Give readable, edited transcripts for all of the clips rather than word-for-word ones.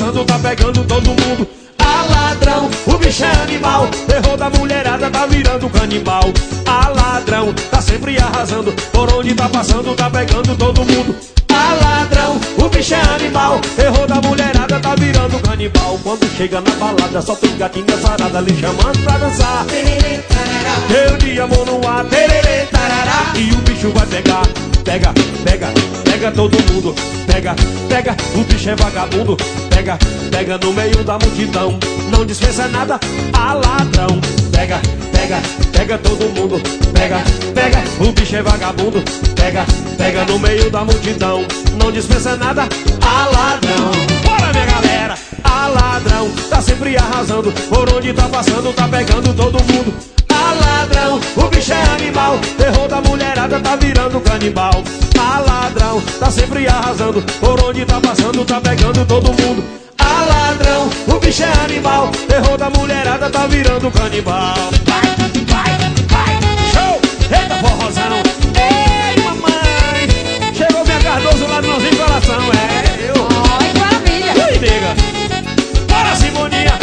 passando, tá pegando todo mundo. Ah, ladrão, o bicho é animal, errou da mulherada, tá virando canibal. Ah, ladrão, tá sempre arrasando, por onde tá passando, tá pegando todo mundo. Ah, ladrão, o bicho é animal, errou da mulherada, tá virando canibal. Quando chega na balada, só tem gatinha sarada lhe chamando pra dançar. Eu de amor no ar, tererê, tarará. E o bicho vai pegar, pega, pega, pega todo mundo. Pega, pega, o bicho é vagabundo. Pega, pega no meio da multidão, não dispensa nada. Ah, ladrão, pega, pega, pega todo mundo. Pega, pega, o bicho é vagabundo. Pega, pega no meio da multidão, não dispensa nada. Ah, ladrão, bora minha galera. Ah, ladrão, tá sempre arrasando, por onde tá passando, tá pegando todo mundo. Ah, ladrão, o bicho é animal, errou da mulherada, tá virando canibal. Ah, ladrão, tá sempre arrasando, por onde tá passando, tá pegando todo mundo. Ah, ladrão, o bicho é animal, errou da mulherada, tá virando canibal. Vai, vai, vai, show! Eita forrozão! Ei, mamãe! Chegou minha Cardoso lá do nozinho coração, é eu! Ai, que maravilha! E aí, nega? Bora, Simoninha!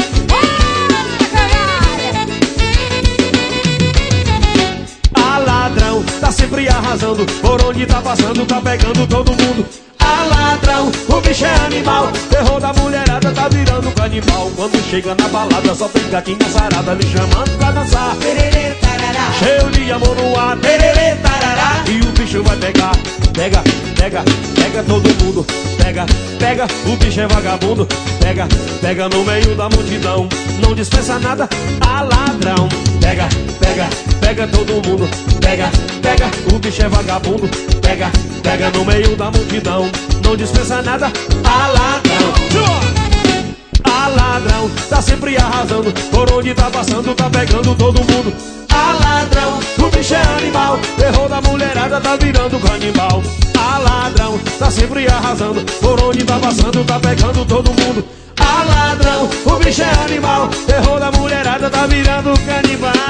Ah, ladrão, tá sempre arrasando, por onde tá passando, tá pegando todo mundo. Ah, ladrão, o bicho é animal, errou da mulherada, tá virando canibal. Quando chega na balada, só tem gatinha sarada lhe chamando pra dançar. Tererê, tarará. Cheio de amor no ar, tererê, tarará. E o bicho vai pegar, pega, pega, pega todo mundo. Pega, pega, o bicho é vagabundo. Pega, pega no meio da multidão, não dispensa nada. Ah, ladrão, pega, pega, pega todo mundo. Pega, pega, o bicho é vagabundo. Pega, pega no meio da multidão, não dispensa nada. Ah, ladrão, ah, ladrão, tá sempre arrasando, por onde tá passando, tá pegando todo mundo. Ah, ladrão, o bicho é animal, errou da mulherada, tá virando canibal. Ah, ladrão, tá sempre arrasando, por onde tá passando, tá pegando todo mundo. Ah, ladrão, o bicho é animal, errou da mulherada, tá virando canibal.